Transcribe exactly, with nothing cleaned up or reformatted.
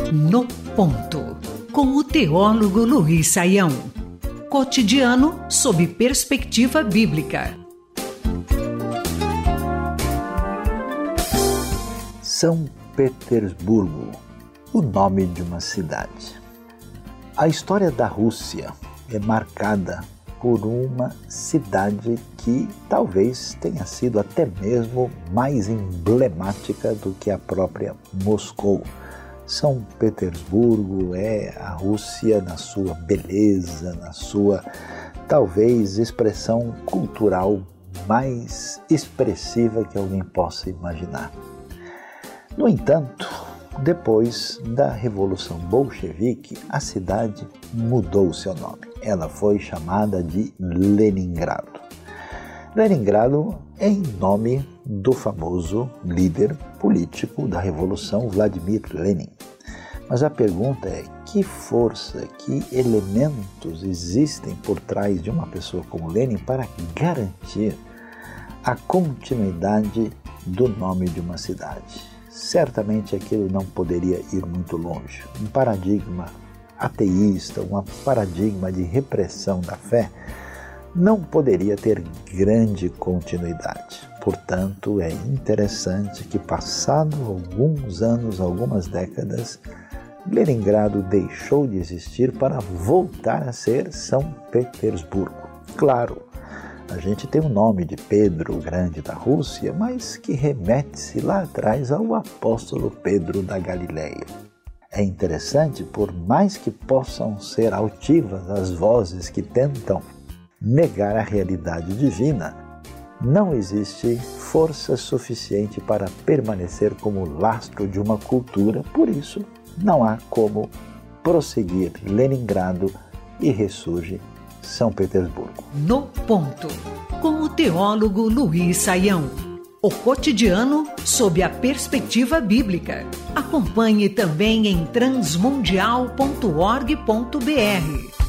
No Ponto, com o teólogo Luiz Saião. Cotidiano sob perspectiva bíblica. São Petersburgo, o nome de uma cidade. A história da Rússia é marcada por uma cidade que talvez tenha sido até mesmo mais emblemática do que a própria Moscou. São Petersburgo é a Rússia na sua beleza, na sua, talvez, expressão cultural mais expressiva que alguém possa imaginar. No entanto, depois da Revolução Bolchevique, a cidade mudou seu nome. Ela foi chamada de Leningrado. Leningrado é em nome do famoso líder político da Revolução, Vladimir Lenin. Mas a pergunta é, que força, que elementos existem por trás de uma pessoa como Lenin para garantir a continuidade do nome de uma cidade? Certamente aquilo não poderia ir muito longe. Um paradigma ateísta, um paradigma de repressão da fé, não poderia ter grande continuidade. Portanto, é interessante que, passado alguns anos, algumas décadas, Leningrado deixou de existir para voltar a ser São Petersburgo. Claro, a gente tem o nome de Pedro o Grande da Rússia, mas que remete-se lá atrás ao apóstolo Pedro da Galileia. É interessante, por mais que possam ser altivas as vozes que tentam negar a realidade divina, não existe força suficiente para permanecer como lastro de uma cultura, por isso não há como prosseguir Leningrado e ressurge São Petersburgo. No Ponto, com o teólogo Luiz Saião. O cotidiano sob a perspectiva bíblica. Acompanhe também em transmundial ponto org ponto br.